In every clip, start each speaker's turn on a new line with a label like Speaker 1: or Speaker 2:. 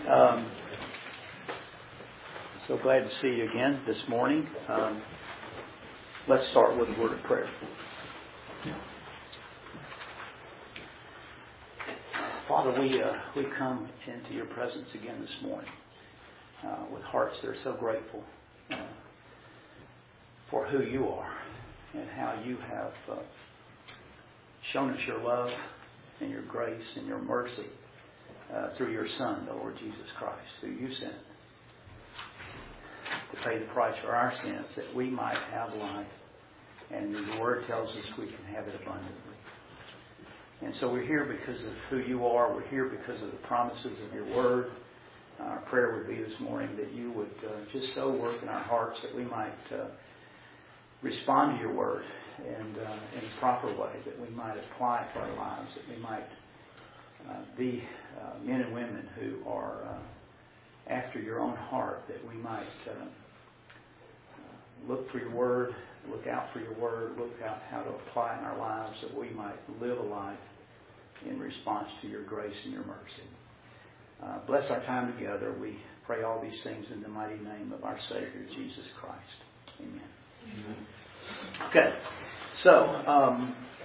Speaker 1: So glad to see you again this morning. Let's start with a word of prayer. Father, we come into your presence again this morning with hearts that are so grateful for who you are and how you have shown us your love and your grace and your mercy through your Son, the Lord Jesus Christ, who you sent to pay the price for our sins that we might have life. And your word tells us we can have it abundantly. And so we're here because of who you are. We're here because of the promises of your word. Our prayer would be this morning that you would just so work in our hearts that we might respond to your word and in a proper way, that we might apply it to our lives, that we might be men and women who are after your own heart, that we might look for your word, look out for your word, look out how to apply it in our lives, that we might live a life in response to your grace and your mercy. Bless our time together. We pray all these things in the mighty name of our Savior, Jesus Christ. Amen. Okay, so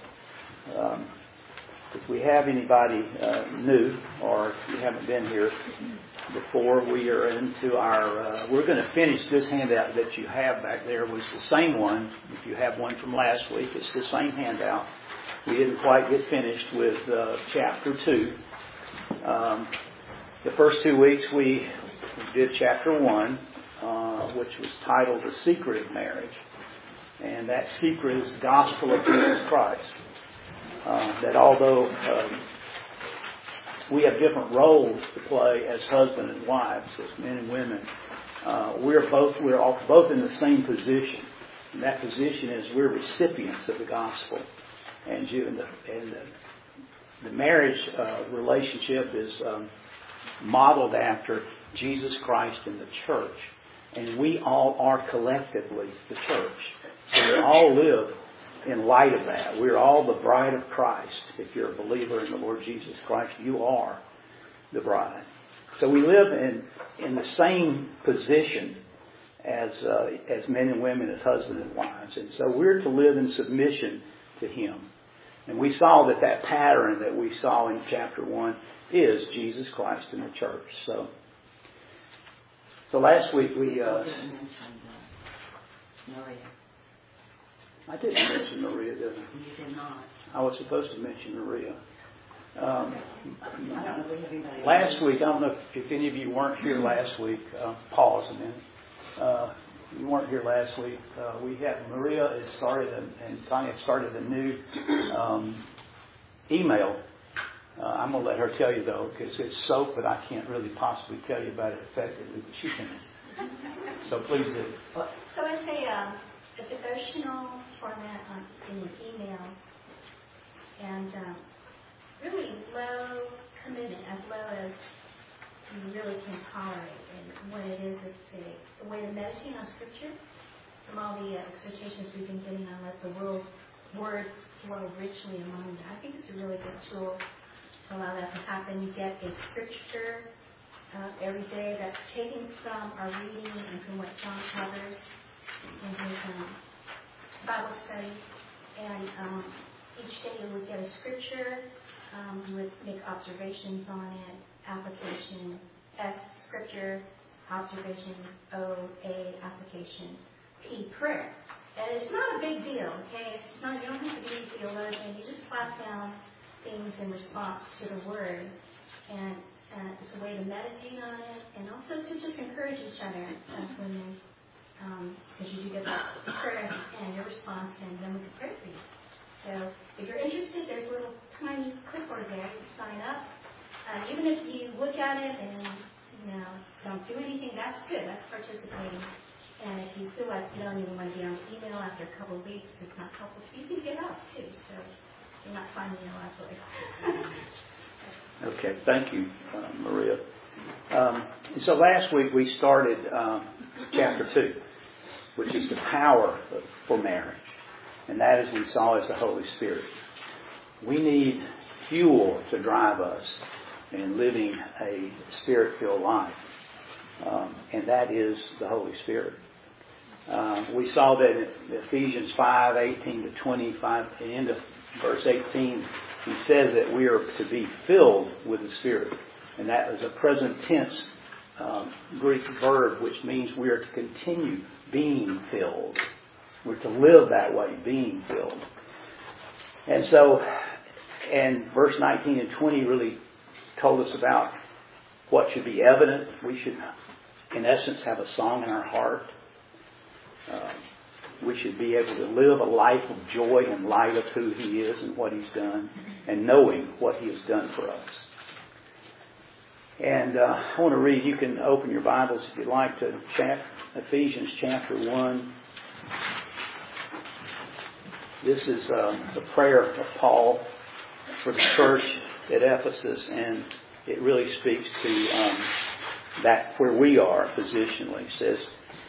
Speaker 1: if we have anybody new, or if you haven't been here before, we are into our, we're going to finish this handout that you have back there. It was the same one. If you have one from last week, it's the same handout. We didn't quite get finished with chapter 2. The first 2 weeks we did chapter 1, which was titled The Secret of Marriage. And that secret is the gospel of Jesus Christ. That although we have different roles to play as husband and wives, as men and women, we're both in the same position. And that position is we're recipients of the gospel. And the marriage relationship is modeled after Jesus Christ and the church. And we all are collectively the church. So we all live in light of that. We're all the bride of Christ. If you're a believer in the Lord Jesus Christ, you are the bride. So we live in the same position as men and women, as husband and wives. And so we're to live in submission to Him. And we saw that pattern that we saw in chapter 1 is Jesus Christ and the church. So last week we... I didn't mention Maria, did I?
Speaker 2: You did not.
Speaker 1: I was supposed to mention Maria. Last week, I don't know if any of you weren't here last week. Pause a minute. You weren't here last week. We had Maria had started and Tanya had started a new email. I'm going to let her tell you though, because it's soap, but I can't really possibly tell you about it effectively. But she can. So please do.
Speaker 2: So it's a devotional format in an email, and really low commitment, as low as you really can tolerate. And what it is, it's a way to meditate on Scripture from all the exhortations we've been getting on let the word flow richly among you. I think it's a really good tool to allow that to happen. You get a Scripture every day that's taken from our reading and from what John covers in his Bible study, and each day you would get a scripture, you would make observations on it, application, S, scripture, observation, O, A, application, P, prayer. And it's not a big deal, okay? It's not, you don't have to be a theologian, you just plot down things in response to the Word, and it's a way to meditate on it, and also to just encourage each other as women. Because you do get that prayer and your response, and then we can pray for you. So if you're interested, there's a little tiny clipboard there. You sign up. Even if you look at it and don't do anything, that's good. That's participating. And if you feel like you don't even want to be on email after a couple of weeks, it's not helpful to you, you can get off too. So you're not finding your life way.
Speaker 1: Okay, thank you, Maria. So last week we started chapter 2, which is the power for marriage. And that, as we saw, is the Holy Spirit. We need fuel to drive us and living a Spirit-filled life. And that is the Holy Spirit. We saw that in Ephesians 5:18-25, at the end of verse 18, he says that we are to be filled with the Spirit. And that is a present tense Greek verb, which means we are to continue being filled. We're to live that way, being filled. And so, and verse 19 and 20 really told us about what should be evident. We should, in essence, have a song in our heart. We should be able to live a life of joy in light of who He is and what He's done, and knowing what He has done for us. And I want to read, you can open your Bibles if you'd like to Ephesians chapter 1. This is the prayer of Paul for the church at Ephesus, and it really speaks to that where we are positionally. It says,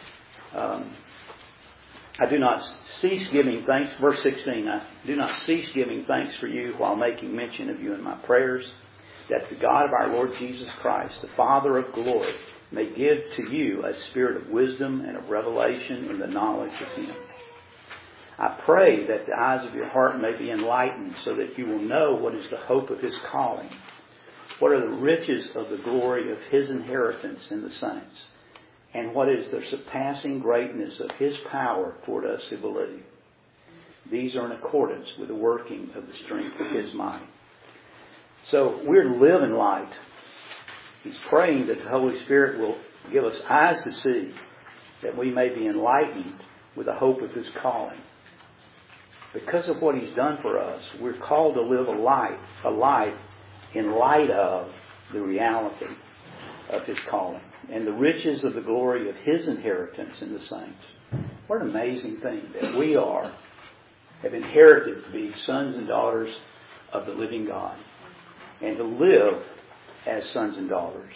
Speaker 1: I do not cease giving thanks, verse 16, I do not cease giving thanks for you while making mention of you in my prayers, that the God of our Lord Jesus Christ, the Father of glory, may give to you a spirit of wisdom and of revelation in the knowledge of Him. I pray that the eyes of your heart may be enlightened so that you will know what is the hope of His calling, what are the riches of the glory of His inheritance in the saints, and what is the surpassing greatness of His power toward us who believe. These are in accordance with the working of the strength of His might. So we're to live in light. He's praying that the Holy Spirit will give us eyes to see, that we may be enlightened with the hope of His calling. Because of what He's done for us, we're called to live a life in light of the reality of His calling and the riches of the glory of His inheritance in the saints. What an amazing thing that we have inherited to be sons and daughters of the living God and to live as sons and daughters.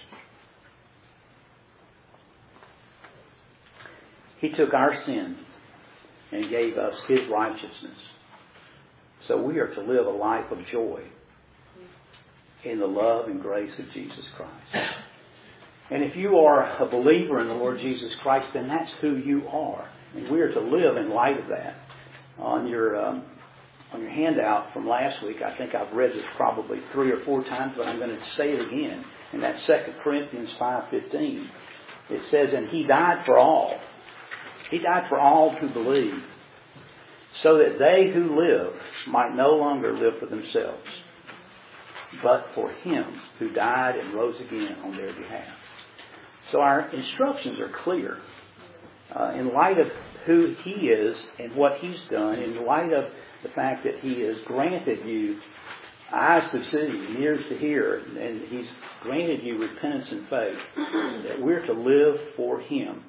Speaker 1: He took our sin and gave us His righteousness. So we are to live a life of joy in the love and grace of Jesus Christ. And if you are a believer in the Lord Jesus Christ, then that's who you are. And we are to live in light of that. On your handout from last week, I think I've read this probably 3 or 4 times, but I'm going to say it again. In that 2 Corinthians 5:15, it says, and He died for all. He died for all who believe, so that they who live might no longer live for themselves, but for Him who died and rose again on their behalf. So our instructions are clear. In light of who He is and what He's done, in light of the fact that He has granted you eyes to see and ears to hear, and He's granted you repentance and faith, that we're to live for Him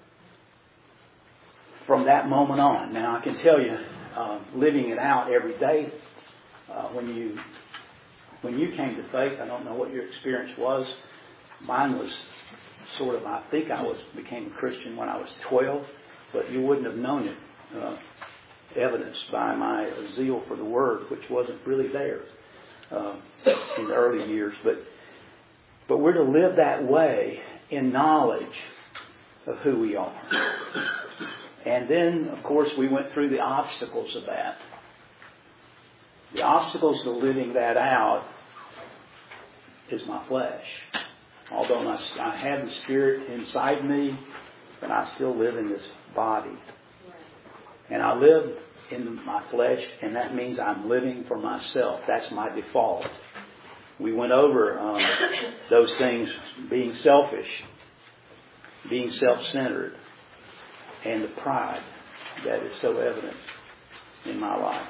Speaker 1: from that moment on. Now, I can tell you, living it out every day, when you came to faith, I don't know what your experience was. Mine was sort of, I think I became a Christian when I was 12, but you wouldn't have known it, evidenced by my zeal for the Word, which wasn't really there in the early years. But we're to live that way in knowledge of who we are. And then, of course, we went through the obstacles of that. The obstacles to living that out is my flesh. Although I have the Spirit inside me, but I still live in this body. And I live in my flesh, and that means I'm living for myself. That's my default. We went over those things, being selfish, being self-centered, and the pride that is so evident in my life.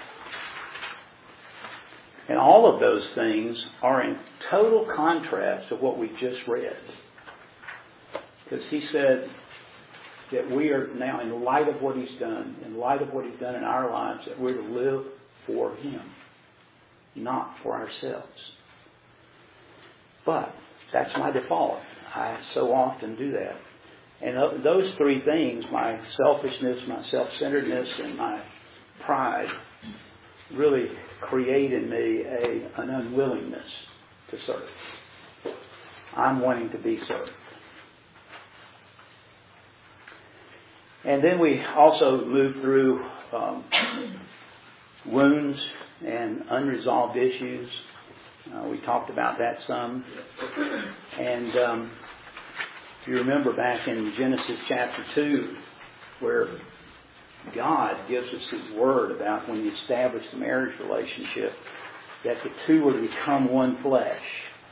Speaker 1: And all of those things are in total contrast to what we just read. Because he said that we are now, in light of what He's done, in light of what He's done in our lives, that we're to live for Him, not for ourselves. But that's my default. I so often do that. And those 3 things, my selfishness, my self-centeredness, and my pride, really create in me an unwillingness to serve. I'm wanting to be served. And then we also move through wounds and unresolved issues. We talked about that some. And if you remember back in Genesis chapter 2, where God gives us His word about when you establish the marriage relationship, that the two will become one flesh.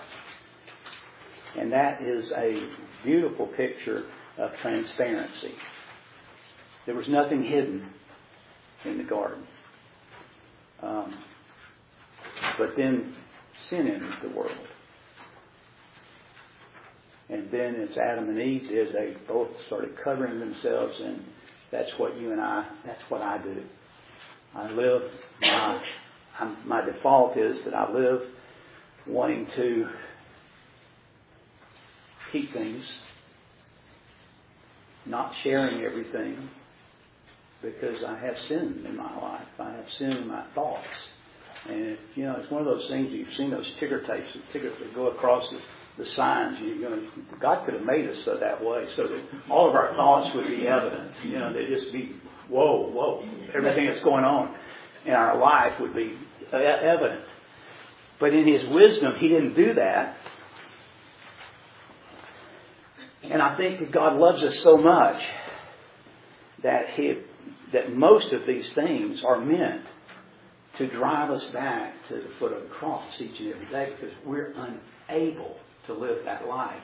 Speaker 1: And that is a beautiful picture of transparency. There was nothing hidden in the garden. But then sin entered the world. And then as Adam and Eve did, they both started covering themselves, and that's what that's what I do. I live, my default is that I live wanting to keep things, not sharing everything, because I have sin in my life. I have sin in my thoughts. And, it's one of those things, you've seen those ticker tapes that go across the signs. God could have made us so that way, so that all of our thoughts would be evident. They'd just be, whoa, everything that's going on in our life would be evident. But in His wisdom, He didn't do that. And I think that God loves us so much that most of these things are meant to drive us back to the foot of the cross each and every day, because we're unable to live that life.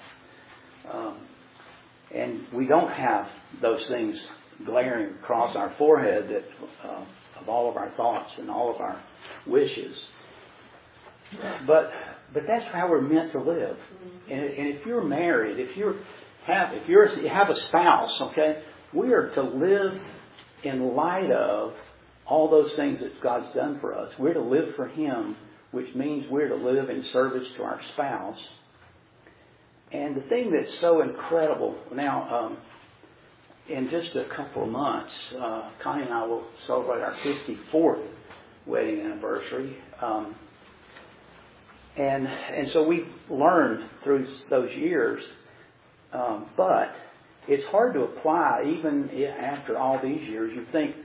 Speaker 1: And we don't have those things glaring across our forehead of all of our thoughts and all of our wishes. But that's how we're meant to live. And if you're married, if you have a spouse, okay, we are to live in light of all those things that God's done for us. We're to live for Him, which means we're to live in service to our spouse. And the thing that's so incredible, now, in just a couple of months, Connie and I will celebrate our 54th wedding anniversary. And so we've learned through those years, but it's hard to apply even after all these years. You think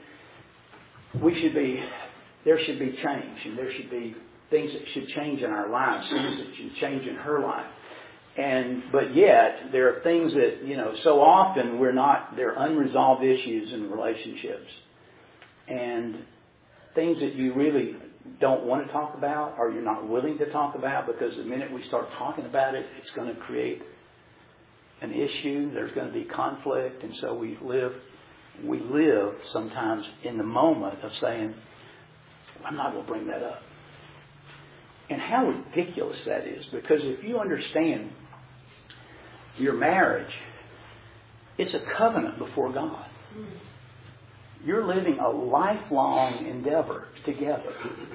Speaker 1: there should be change, and there should be things that should change in our lives, things that should change in her life. But yet, there are things that, so often they're unresolved issues in relationships. And things that you really don't want to talk about, or you're not willing to talk about, because the minute we start talking about it, it's going to create an issue. There's going to be conflict. And so we live sometimes in the moment of saying, I'm not going to bring that up. And how ridiculous that is, because if you understand your marriage, it's a covenant before God. You're living a lifelong endeavor together.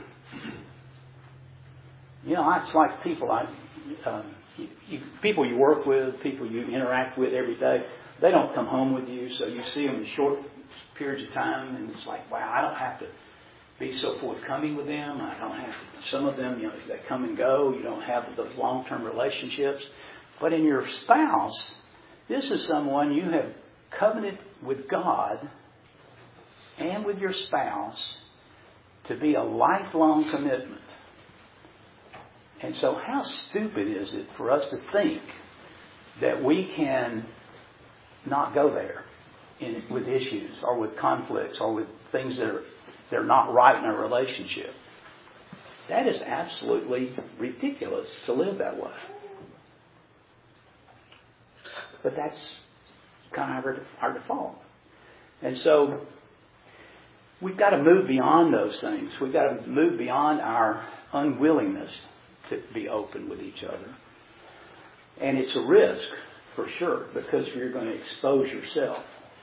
Speaker 1: It's like people you work with, people you interact with every day. They don't come home with you, so you see them in short periods of time, and it's like, wow, I don't have to be so forthcoming with them. I don't have to. Some of them, they come and go. You don't have those long-term relationships. But in your spouse, this is someone you have covenanted with God and with your spouse to be a lifelong commitment. And so how stupid is it for us to think that we can not go there with issues or with conflicts or with things that they're not right in a relationship? That is absolutely ridiculous to live that way. But that's kind of our default. And so we've got to move beyond those things. We've got to move beyond our unwillingness to be open with each other. And it's a risk, for sure, because you're going to expose yourself.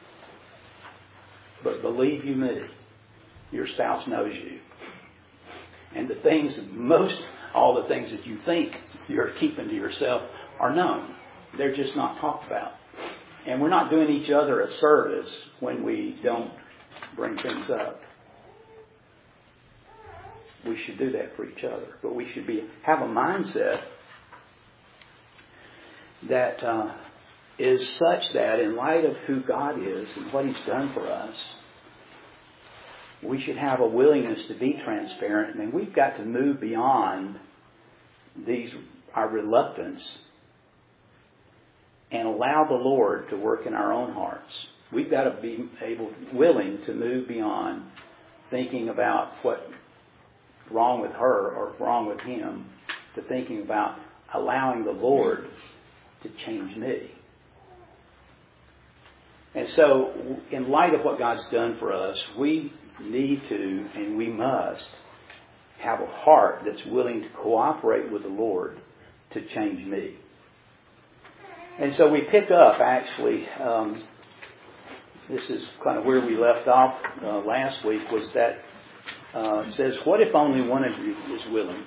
Speaker 1: But believe you me, your spouse knows you. And all the things that you think you're keeping to yourself are known. They're just not talked about. And we're not doing each other a service when we don't bring things up. We should do that for each other. But we should have a mindset that is such that in light of who God is and what He's done for us, we should have a willingness to be transparent. I mean, we've got to move beyond our reluctance and allow the Lord to work in our own hearts. We've got to be willing to move beyond thinking about what's wrong with her or wrong with him to thinking about allowing the Lord to change me. And so, in light of what God's done for us, we need to and we must have a heart that's willing to cooperate with the Lord to change me. And so we pick up, actually, this is kind of where we left off last week, was that it says, what if only one of you is willing?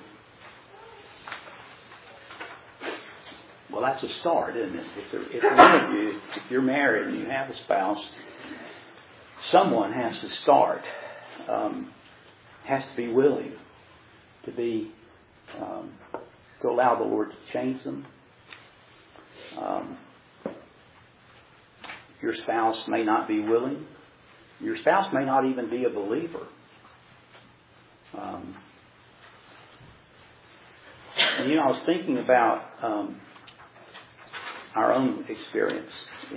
Speaker 1: Well, that's a start, isn't it? If one of you, if you're married and you have a spouse, someone has to start, has to be willing to allow the Lord to change them. Your spouse may not be willing. Your spouse may not even be a believer. And I was thinking about our own experience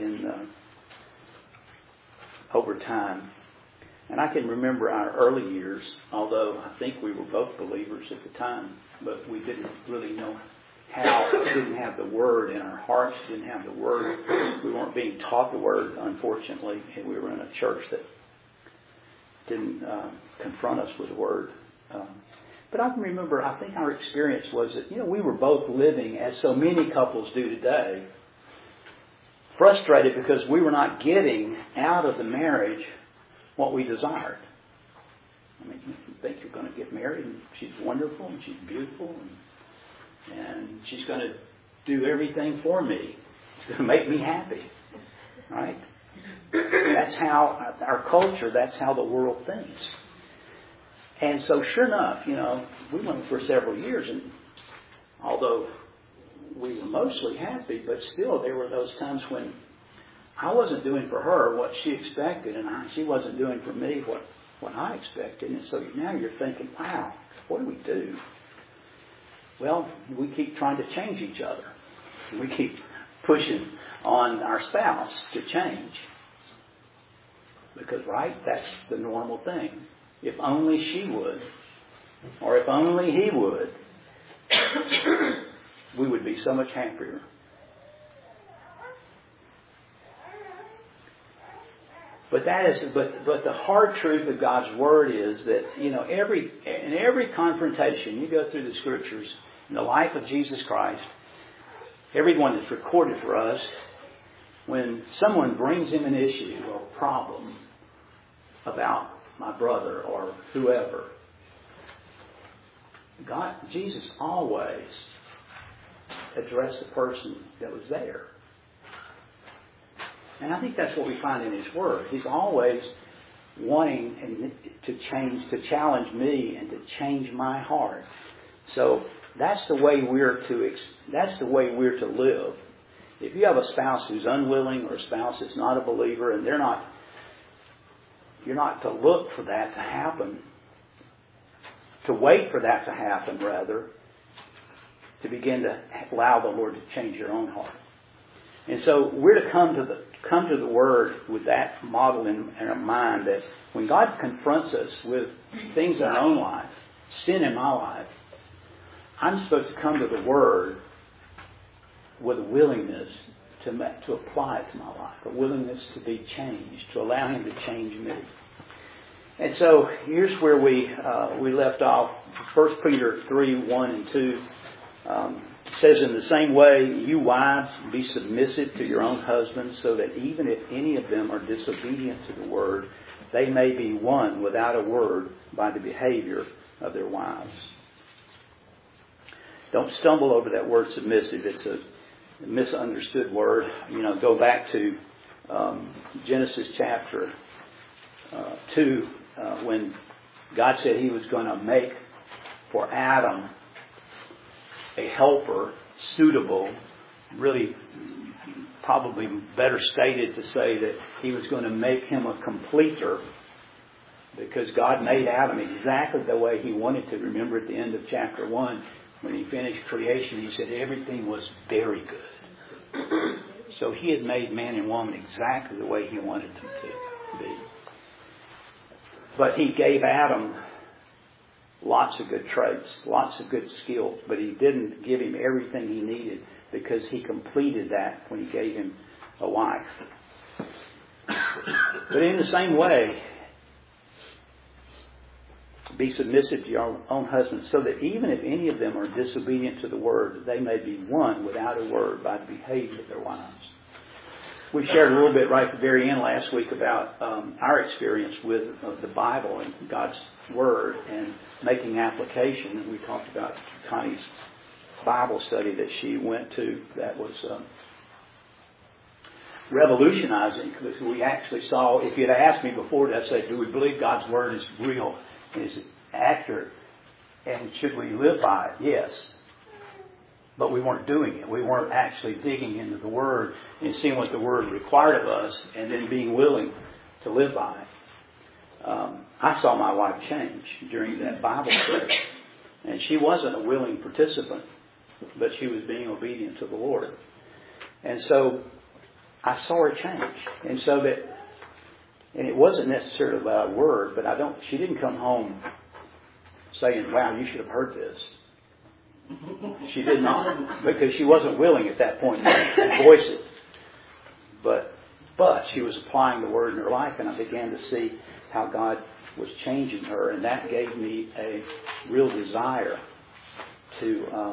Speaker 1: over time. And I can remember our early years, although I think we were both believers at the time, but we didn't really know how. We didn't have the Word in our hearts, didn't have the Word. We weren't being taught the Word, unfortunately, and we were in a church that didn't confront us with the Word. But I can remember, I think our experience was that, we were both living, as so many couples do today, frustrated because we were not getting out of the marriage what we desired. I mean, you think you're going to get married and she's wonderful and she's beautiful and she's going to do everything for me. She's going to make me happy. Right? That's how our culture, that's how the world thinks. And so sure enough, we went for several years, and although we were mostly happy, but still there were those times when I wasn't doing for her what she expected, and she wasn't doing for me what I expected. And so now you're thinking, wow, what do we do? Well, we keep trying to change each other. We keep pushing on our spouse to change. Because, right, that's the normal thing. If only she would, or if only he would, we would be so much happier. But the hard truth of God's Word is that, in every confrontation, you go through the Scriptures, in the life of Jesus Christ, everyone that's recorded for us, when someone brings him an issue or problem about my brother or whoever, Jesus always addressed the person that was there. And I think that's what we find in His Word. He's always wanting to challenge me and to change my heart. So that's the way we're to live. If you have a spouse who's unwilling or a spouse that's not a believer, and you're not to look for that to happen, to wait for that to happen, rather, to begin to allow the Lord to change your own heart. And so we're to come to the Word with that model in our mind, that when God confronts us with things in our own life, sin in my life, I'm supposed to come to the Word with a willingness to apply it to my life, a willingness to be changed, to allow Him to change me. And so here's where we left off. 1 Peter 3, 1 and 2 says, in the same way, you wives, be submissive to your own husbands, so that even if any of them are disobedient to the word, they may be won without a word by the behavior of their wives. Don't stumble over that word submissive. It's a misunderstood word. Go back to Genesis chapter 2, when God said He was going to make for Adam a helper suitable really probably better stated to say that He was going to make him a completer, because God made Adam exactly the way He wanted to. Remember at the end of chapter 1, when He finished creation, He said everything was very good. So He had made man and woman exactly the way He wanted them to be. But He gave Adam lots of good traits, lots of good skills, but He didn't give him everything he needed, because He completed that when He gave him a wife. But in the same way, be submissive to your own husbands, so that even if any of them are disobedient to the word, they may be won without a word by the behavior of their wives. We shared a little bit right at the very end last week about our experience with the Bible and God's Word and making application. And we talked about Connie's Bible study that she went to that was revolutionizing, because we actually saw, if you'd asked me before, I'd say, do we believe God's Word is real and is accurate, and should we live by it? Yes. But we weren't doing it. We weren't actually digging into the Word and seeing what the Word required of us and then being willing to live by it. I saw my wife change during that Bible study. And she wasn't a willing participant, but she was being obedient to the Lord. And so I saw her change. And so that, and it wasn't necessarily about a word, but she didn't come home saying, wow, you should have heard this. She did not, because she wasn't willing at that point to voice it. But she was applying the Word in her life, and I began to see how God was changing her, and that gave me a real desire to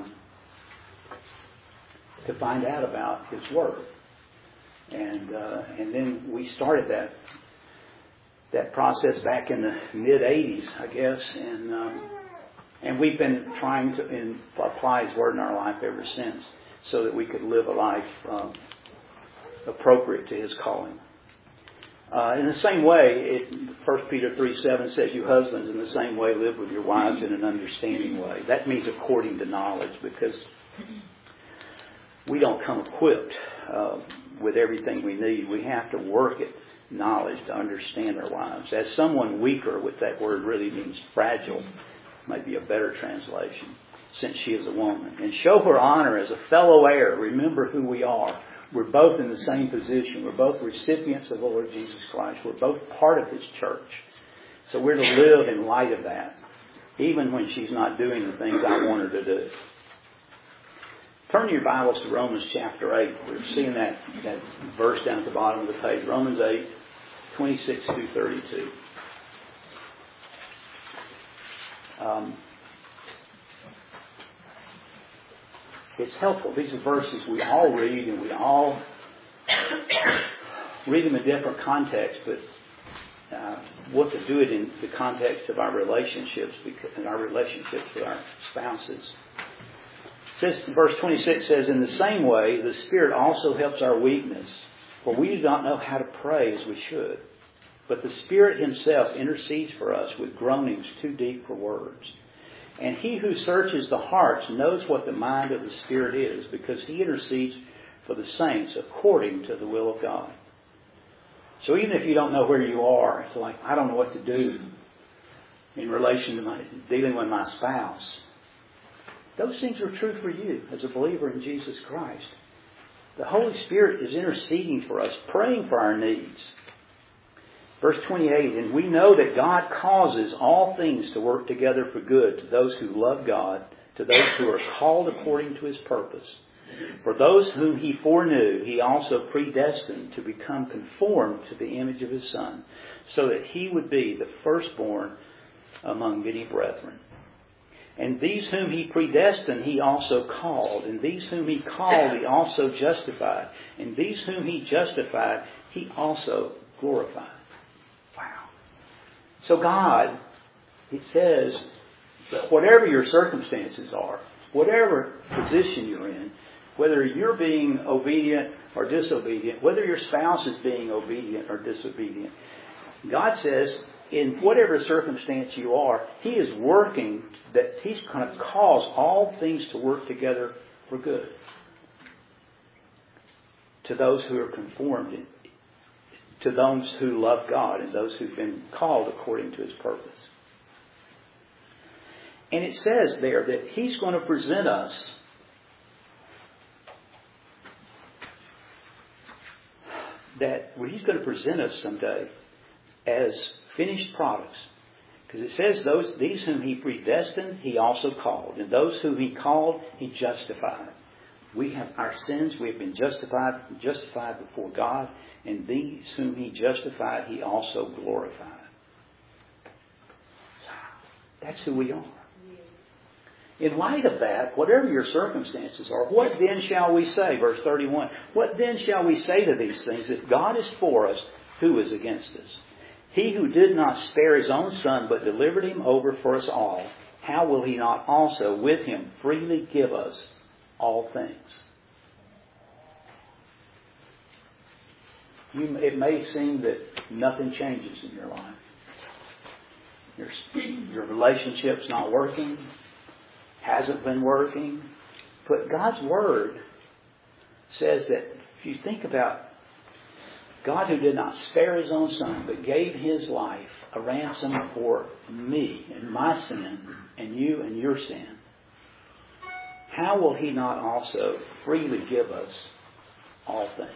Speaker 1: find out about His Word. And then we started that process back in the mid-'80s, I guess, and we've been trying to apply His Word in our life ever since, so that we could live a life appropriate to His calling. In the same way, 1 Peter 3:7 says, you husbands in the same way live with your wives in an understanding way. That means according to knowledge, because we don't come equipped with everything we need. We have to work at knowledge to understand our wives. As someone weaker, with that word really means fragile, might be a better translation, since she is a woman. And show her honor as a fellow heir. Remember who we are. We're both in the same position. We're both recipients of the Lord Jesus Christ. We're both part of His church. So we're to live in light of that, even when she's not doing the things I want her to do. Turn your Bibles to Romans chapter 8. We're seeing that verse down at the bottom of the page. Romans 8, 26 through 32. It's helpful. These are verses we all read, and we all read them in different contexts, but what to do it in the context of our relationships and our relationships with our spouses. Verse 26 says, in the same way, the Spirit also helps our weakness, for we do not know how to pray as we should. But the Spirit Himself intercedes for us with groanings too deep for words. And He who searches the hearts knows what the mind of the Spirit is, because He intercedes for the saints according to the will of God. So even if you don't know where you are, it's like, I don't know what to do in relation to dealing with my spouse. Those things are true for you as a believer in Jesus Christ. The Holy Spirit is interceding for us, praying for our needs. Verse 28, and we know that God causes all things to work together for good to those who love God, to those who are called according to His purpose. For those whom He foreknew, He also predestined to become conformed to the image of His Son, so that He would be the firstborn among many brethren. And these whom He predestined, He also called. And these whom He called, He also justified. And these whom He justified, He also glorified. Wow. So God, it says that whatever your circumstances are, whatever position you're in, whether you're being obedient or disobedient, whether your spouse is being obedient or disobedient, God says, in whatever circumstance you are, He is working, that He's going to cause all things to work together for good. to those who are conformed, to those who love God and those who've been called according to His purpose. And it says there that He's going to present us He's going to present us someday as finished products. Because it says these whom He predestined, He also called. And those whom He called, He justified. We have our sins, we have been justified before God. And these whom He justified, He also glorified. That's who we are. In light of that, whatever your circumstances are, what then shall we say? Verse 31. What then shall we say to these things? If God is for us, who is against us? He who did not spare His own Son, but delivered Him over for us all, how will He not also with Him freely give us all things? It may seem that nothing changes in your life. Your relationship's not working. Hasn't been working. But God's Word says that if you think about God who did not spare His own Son, but gave His life a ransom for me and my sin and you and your sin, how will He not also freely give us all things?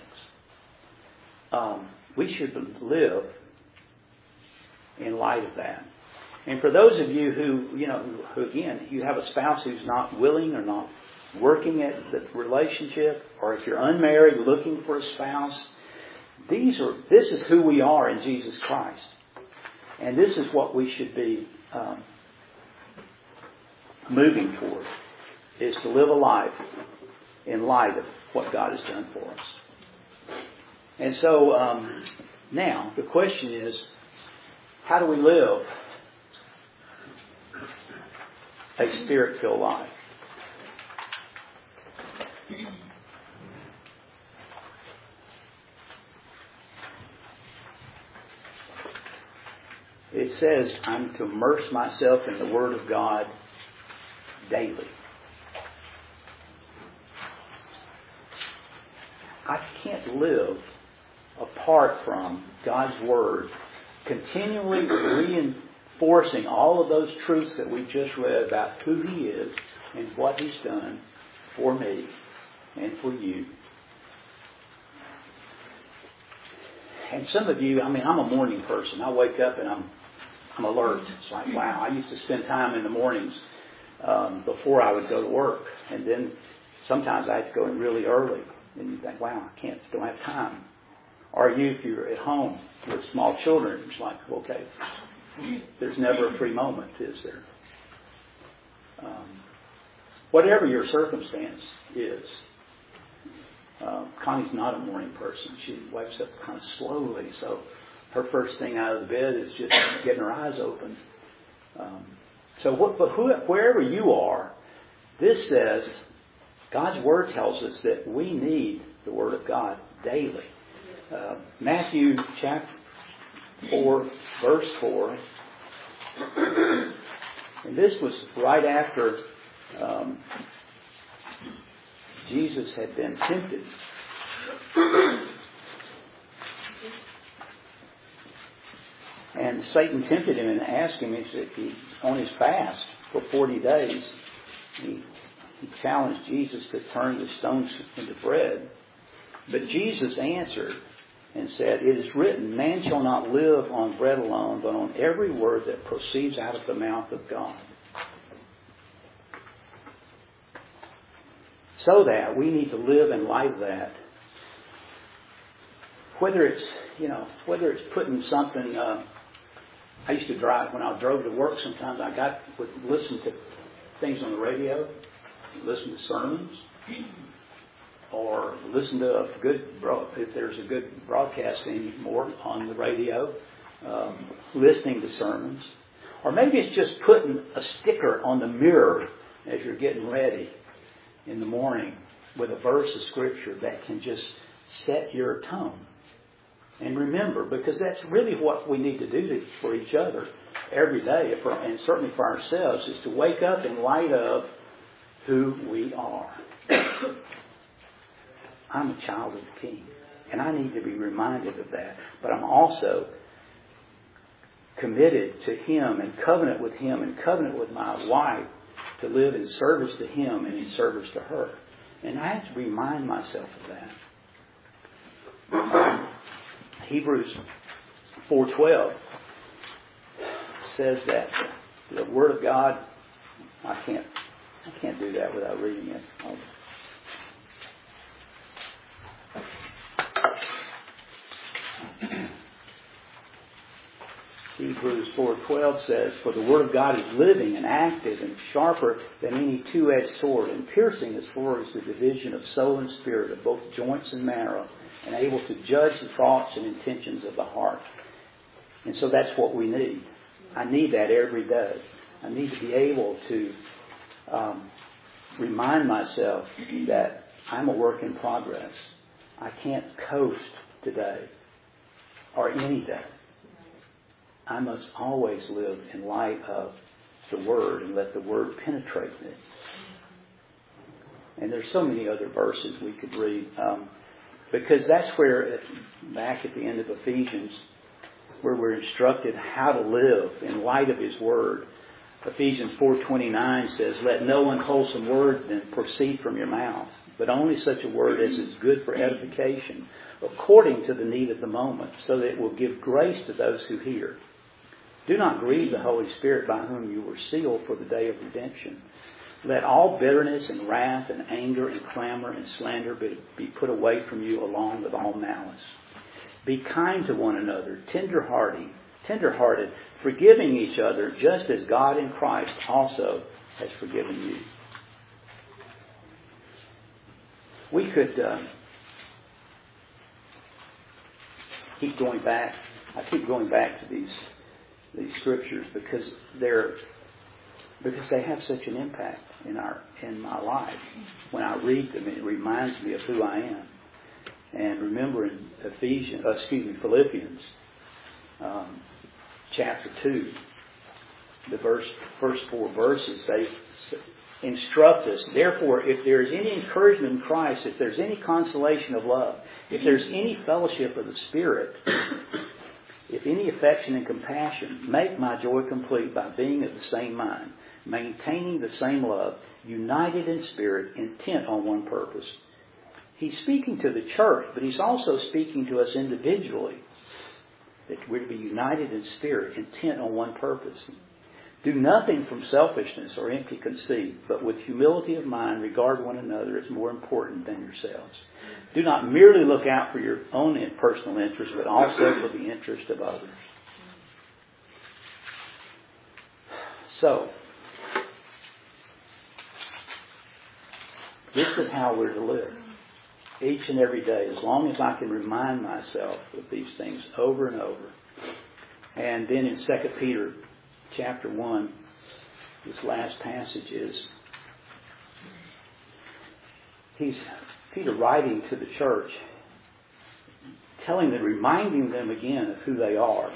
Speaker 1: We should live in light of that. And for those of you who again, you have a spouse who's not willing or not working at the relationship, or if you're unmarried looking for a spouse, this is who we are in Jesus Christ. And this is what we should be moving toward, is to live a life in light of what God has done for us. And so now the question is, how do we live a Spirit-filled life? It says, I'm to immerse myself in the Word of God daily. I can't live apart from God's Word, continually reinforcing all of those truths that we just read about who He is and what He's done for me and for you. And some of you, I'm a morning person. I wake up and I'm alert. It's like, wow, I used to spend time in the mornings before I would go to work. And then sometimes I had to go in really early. And you think, wow, don't have time. Or if you're at home with small children, it's like, okay, there's never a free moment, is there? Whatever your circumstance is, Connie's not a morning person. She wakes up kind of slowly, so her first thing out of the bed is just getting her eyes open. Wherever you are, this says, God's Word tells us that we need the Word of God daily. Matthew chapter 4, verse 4. And this was right after Jesus had been tempted. And Satan tempted Him and asked Him, on his fast for 40 days, he challenged Jesus to turn the stones into bread. But Jesus answered and said, it is written, man shall not live on bread alone, but on every word that proceeds out of the mouth of God. So that we need to live in light of that. Whether it's putting something, I used to drive, when I drove to work sometimes would listen to things on the radio, listen to sermons, or listen to if there's a good broadcast anymore on the radio, listening to sermons. Or maybe it's just putting a sticker on the mirror as you're getting ready in the morning with a verse of Scripture that can just set your tone. And remember, because that's really what we need to do for each other every day, and certainly for ourselves, is to wake up in light of who we are. I'm a child of the King. And I need to be reminded of that. But I'm also committed to Him and covenant with Him and covenant with my wife to live in service to Him and in service to her. And I have to remind myself of that. Hebrews 4:12 says that the Word of God, I can't do that without reading it. Hebrews 4:12 says, "For the Word of God is living and active and sharper than any two-edged sword, and piercing as far as the division of soul and spirit, of both joints and marrow, and able to judge the thoughts and intentions of the heart." And so that's what we need. I need that every day. I need to be able to remind myself that I'm a work in progress. I can't coast today or any day. I must always live in light of the Word and let the Word penetrate me. And there's so many other verses we could read. Because that's where, back at the end of Ephesians, where we're instructed how to live in light of His Word. Ephesians 4:29 says, "Let no unwholesome word then proceed from your mouth, but only such a word as is good for edification, according to the need of the moment, so that it will give grace to those who hear. Do not grieve the Holy Spirit, by whom you were sealed for the day of redemption. Let all bitterness and wrath and anger and clamor and slander be put away from you, along with all malice. Be kind to one another, tender-hearted, forgiving each other, just as God in Christ also has forgiven you." We could keep going back. I keep going back to these scriptures because they have such an impact in my life. When I read them, it reminds me of who I am. And remember in Philippians chapter 2, the first 4 verses, they instruct us, "Therefore, if there is any encouragement in Christ, if there's any consolation of love, if there's any fellowship of the Spirit, if any affection and compassion, make my joy complete by being of the same mind, maintaining the same love, united in spirit, intent on one purpose." He's speaking to the church, but he's also speaking to us individually, that we're to be united in spirit, intent on one purpose. "Do nothing from selfishness or empty conceit, but with humility of mind regard one another as more important than yourselves. Do not merely look out for your own personal interest, but also for the interest of others." So, this is how we're to live. Each and every day, as long as I can remind myself of these things over and over. And then in 2 Peter chapter 1, this last passage is, Peter writing to the church, reminding them again of who they are.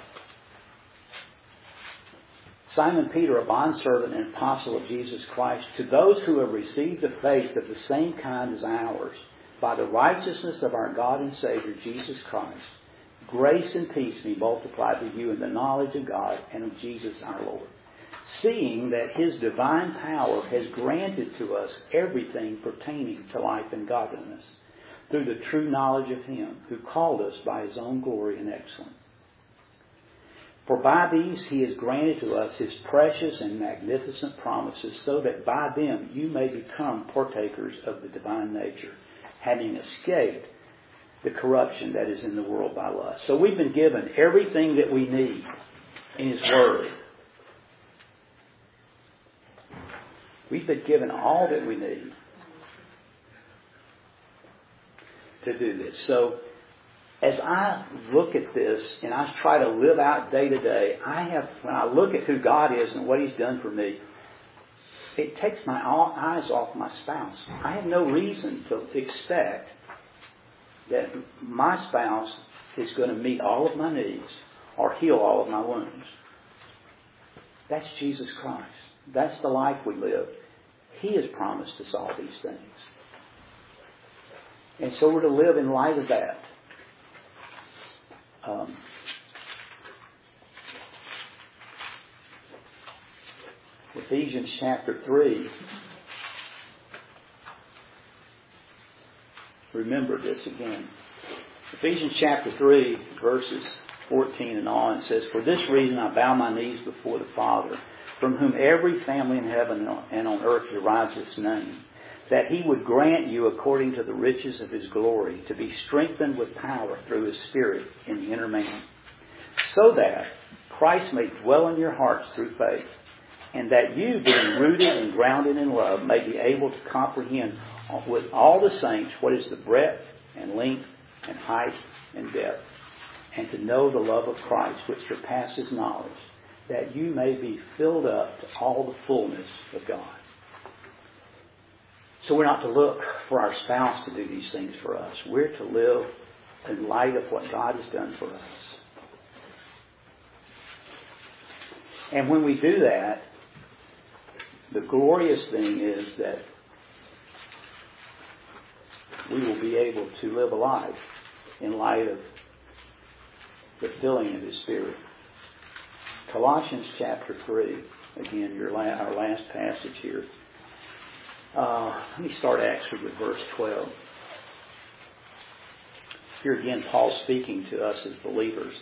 Speaker 1: "Simon Peter, a bondservant and apostle of Jesus Christ, to those who have received a faith of the same kind as ours, by the righteousness of our God and Savior Jesus Christ, grace and peace be multiplied to you in the knowledge of God and of Jesus our Lord, seeing that His divine power has granted to us everything pertaining to life and godliness, through the true knowledge of Him who called us by His own glory and excellence. For by these He has granted to us His precious and magnificent promises, so that by them you may become partakers of the divine nature, having escaped the corruption that is in the world by lust." So we've been given everything that we need in His Word. We've been given all that we need to do this. So as I look at this and I try to live out day to day, when I look at who God is and what He's done for me, it takes my eyes off my spouse. I have no reason to expect that my spouse is going to meet all of my needs or heal all of my wounds. That's Jesus Christ. That's the life we live. He has promised us all these things. And so we're to live in light of that. Ephesians chapter 3. Remember this again. Ephesians chapter 3, verses 14 and on, says, "For this reason I bow my knees before the Father, from whom every family in heaven and on earth derives its name, that He would grant you, according to the riches of His glory, to be strengthened with power through His Spirit in the inner man, so that Christ may dwell in your hearts through faith, and that you, being rooted and grounded in love, may be able to comprehend with all the saints what is the breadth and length and height and depth, and to know the love of Christ, which surpasses knowledge, that you may be filled up to all the fullness of God." So we're not to look for our spouse to do these things for us. We're to live in light of what God has done for us. And when we do that, the glorious thing is that we will be able to live a life in light of the filling of His Spirit. Colossians chapter 3, again, our last passage here. Let me start actually with verse 12. Here again, Paul's speaking to us as believers,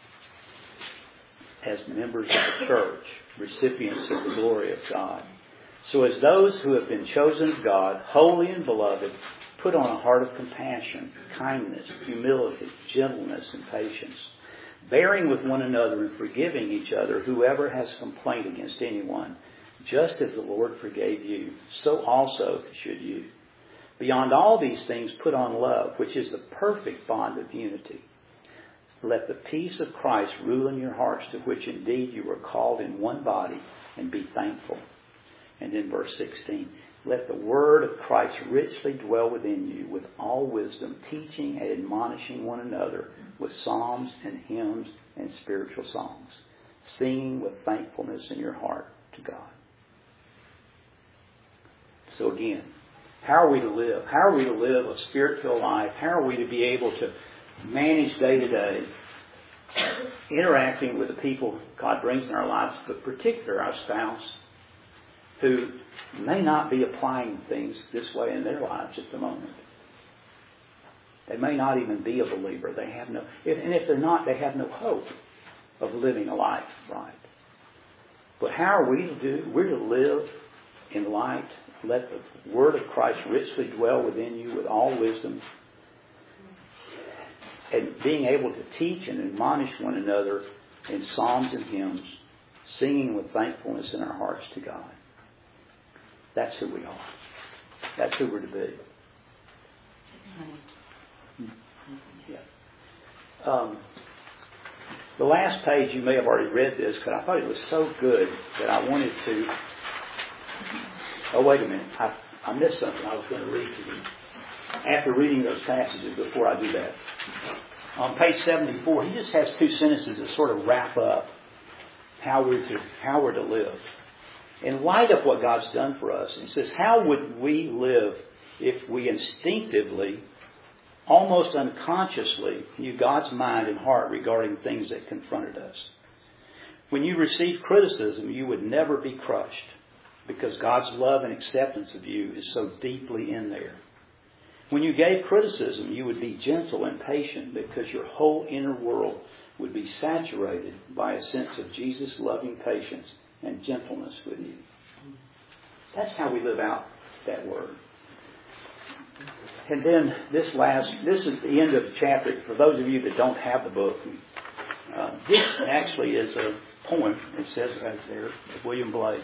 Speaker 1: as members of the church, recipients of the glory of God. "So as those who have been chosen of God, holy and beloved, put on a heart of compassion, kindness, humility, gentleness, and patience, bearing with one another and forgiving each other whoever has complaint against anyone, just as the Lord forgave you, so also should you. Beyond all these things put on love, which is the perfect bond of unity. Let the peace of Christ rule in your hearts, to which indeed you were called in one body, and be thankful." And in verse 16, "Let the word of Christ richly dwell within you, with all wisdom, teaching and admonishing one another with psalms and hymns and spiritual songs, singing with thankfulness in your heart to God." So again, how are we to live? How are we to live a Spirit-filled life? How are we to be able to manage day to day, interacting with the people God brings in our lives, but particularly our spouse, who may not be applying things this way in their lives at the moment. They may not even be a believer. They have no, and if they're not, they have no hope of living a life right. But how are we to do? We're to live in light. Let the word of Christ richly dwell within you with all wisdom, and being able to teach and admonish one another in psalms and hymns, singing with thankfulness in our hearts to God. That's who we are. That's who we're to be. Yeah. The last page, you may have already read this, but I thought it was so good that I wanted to... Oh, wait a minute. I missed something I was going to read to you. After reading those passages, before I do that. On page 74, he just has two sentences that sort of wrap up how we're to live. In light of what God's done for us, he says, how would we live if we instinctively, almost unconsciously, knew God's mind and heart regarding things that confronted us? When you receive criticism, you would never be crushed, because God's love and acceptance of you is so deeply in there. When you gave criticism, you would be gentle and patient, because your whole inner world would be saturated by a sense of Jesus' loving patience and gentleness with you. That's how we live out that word. And then this is the end of the chapter. For those of you that don't have the book, this actually is a poem. It says right there, of William Blake's.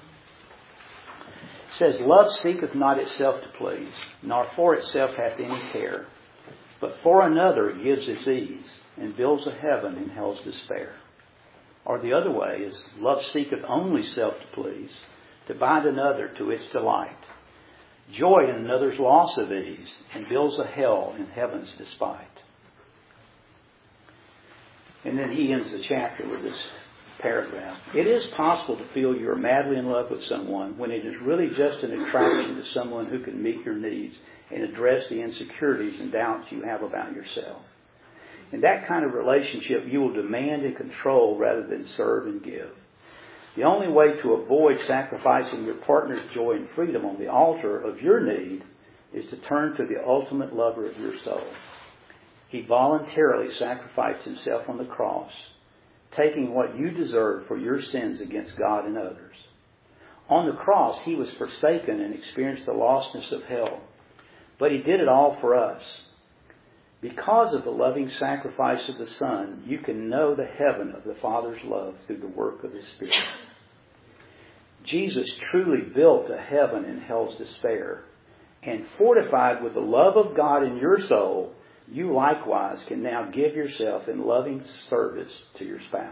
Speaker 1: It says, "Love seeketh not itself to please, nor for itself hath any care, but for another it gives its ease, and builds a heaven in hell's despair." Or the other way is, "Love seeketh only self to please, to bind another to its delight, joy in another's loss of ease, and builds a hell in heaven's despite." And then he ends the chapter with this paragraph. It is possible to feel you are madly in love with someone when it is really just an attraction to someone who can meet your needs and address the insecurities and doubts you have about yourself. In that kind of relationship, you will demand and control rather than serve and give. The only way to avoid sacrificing your partner's joy and freedom on the altar of your need is to turn to the ultimate lover of your soul. He voluntarily sacrificed himself on the cross, taking what you deserve for your sins against God and others. On the cross, he was forsaken and experienced the lostness of hell. But he did it all for us. Because of the loving sacrifice of the Son, you can know the heaven of the Father's love through the work of His Spirit. Jesus truly built a heaven in hell's despair. And fortified with the love of God in your soul, you likewise can now give yourself in loving service to your spouse.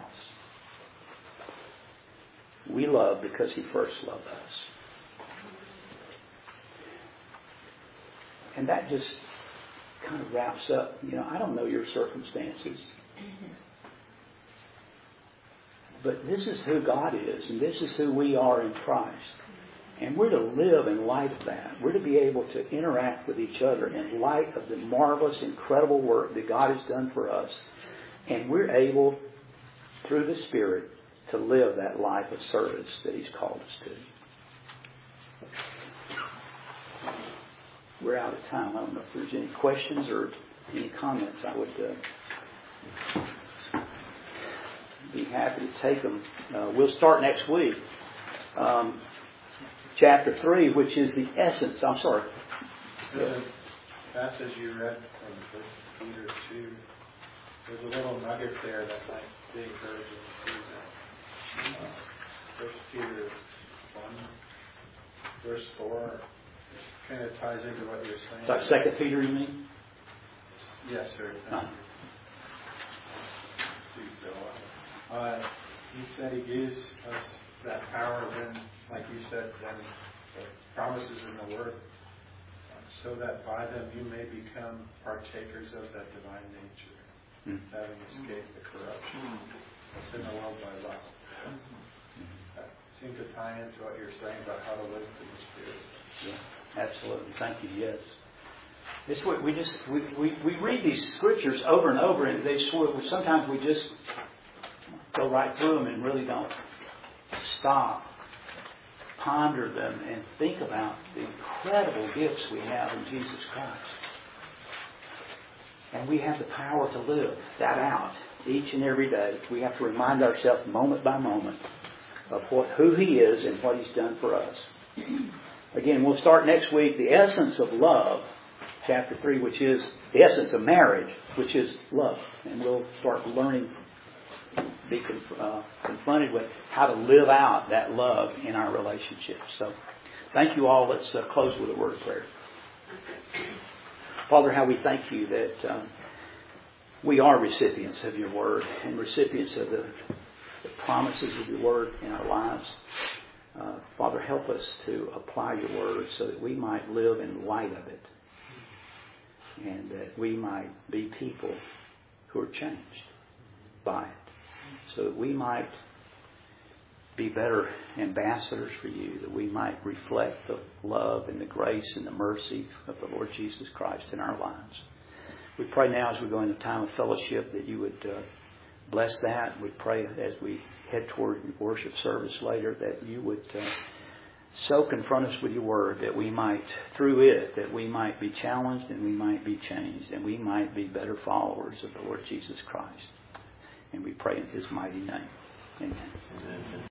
Speaker 1: We love because He first loved us. And that just kind of wraps up, I don't know your circumstances. But this is who God is, and this is who we are in Christ. And we're to live in light of that. We're to be able to interact with each other in light of the marvelous, incredible work that God has done for us. And we're able, through the Spirit, to live that life of service that He's called us to. We're out of time. I don't know if there's any questions or any comments. I would be happy to take them. We'll start next week. Chapter 3, which is the essence. I'm sorry.
Speaker 3: The passage you read from 1 Peter 2, there's a little nugget there that might be encouraging to see that. 1 Peter 1, verse 4, kind of ties into what you're saying.
Speaker 1: Like 2 Peter, you mean?
Speaker 3: Yes, sir. Please go on. He said He gives us that power when, like you said, when the promises in the Word, so that by them you may become partakers of that divine nature, having escaped the corruption that's in the world by lust. That seemed to tie into what you're saying about how to live through the Spirit.
Speaker 1: Yeah, absolutely. Thank you. Yes. This way we read these scriptures over and over, and sometimes we just go right through them and really don't stop, ponder them, and think about the incredible gifts we have in Jesus Christ. And we have the power to live that out each and every day. We have to remind ourselves moment by moment of who He is and what He's done for us. Again, we'll start next week, the essence of love, chapter 3, which is the essence of marriage, which is love. And we'll start learning, be confronted with how to live out that love in our relationships. So, thank you all. Let's close with a word of prayer. Father, how we thank You that we are recipients of Your Word and recipients of the promises of Your Word in our lives. Father, help us to apply Your Word so that we might live in light of it, and that we might be people who are changed by it, so that we might be better ambassadors for You, that we might reflect the love and the grace and the mercy of the Lord Jesus Christ in our lives. We pray now as we go into time of fellowship that You would bless that. We pray as we head toward worship service later that You would so confront us with Your Word that we might, through it, that we might be challenged and we might be changed and we might be better followers of the Lord Jesus Christ. And we pray in His mighty name. Amen.